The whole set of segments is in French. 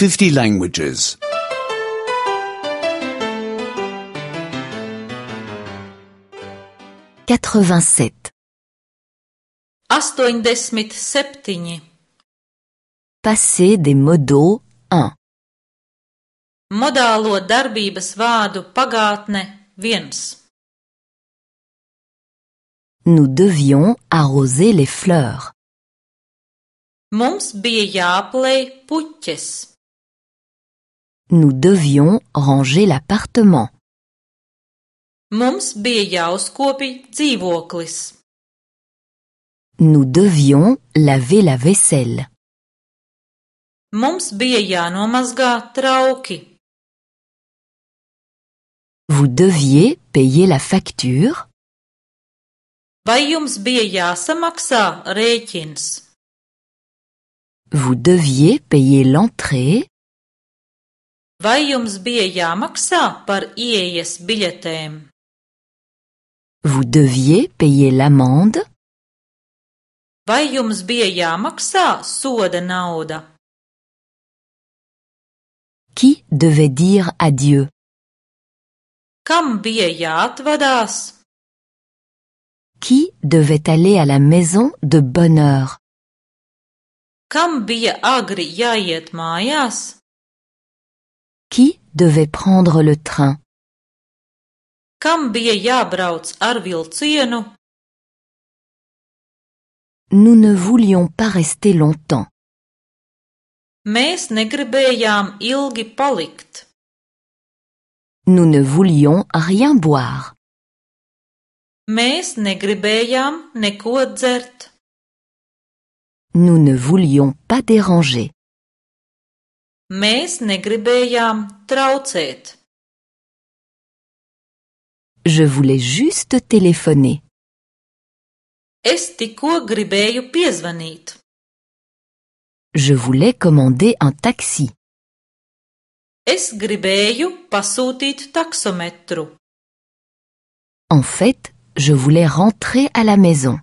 50 languages. 87. 87. Passé des modaux 1. Modālo darbības vārdu pagātne 1. Nous devions arroser les fleurs. Mums bija jāplej puķes. Nous devions ranger l'appartement. Mums bija jāuzkopj dzīvoklis. Nous devions laver la vaisselle. Mums bija jānomazgā trauki. Vous deviez payer la facture. Vai jums bija jāsamaksā rēķins? Vous deviez payer l'entrée. Vai jums bija jāmaksā par ieejas biļetēm? Vous deviez payer l'amende. Vai jums bija jāmaksā soda nauda? Qui devait dire adieu? Kam bija jāatvadās? Qui devait aller à la maison de bonne heure? Kam bija agri jāiet mājās? Qui devait prendre le train? Kam bija jābrauc ar vilcienu? Nous ne voulions pas rester longtemps. Mēs negribējām ilgi palikt. Nous ne voulions rien boire. Mēs negribējām neko dzert. Nous ne voulions pas déranger. Mēs negribējām traucēt. Je voulais juste téléphoner. Es tikko gribēju piezvanīt. Je voulais commander un taxi. Es gribēju pasūtīt taksometru. En fait, je voulais rentrer à la maison.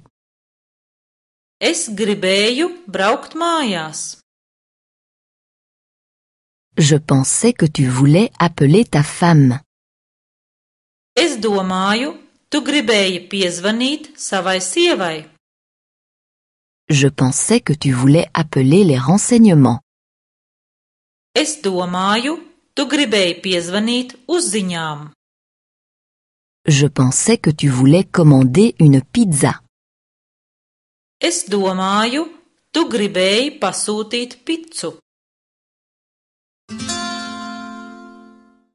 Es gribēju braukt mājās. Je pensais que tu voulais appeler ta femme. Es domāju, tu gribēji piezvanīt savai sievai. Je pensais que tu voulais appeler les renseignements. Es domāju, tu gribēji piezvanīt uzziņām. Je pensais que tu voulais commander une pizza. Es domāju, tu gribēji pasūtīt picu.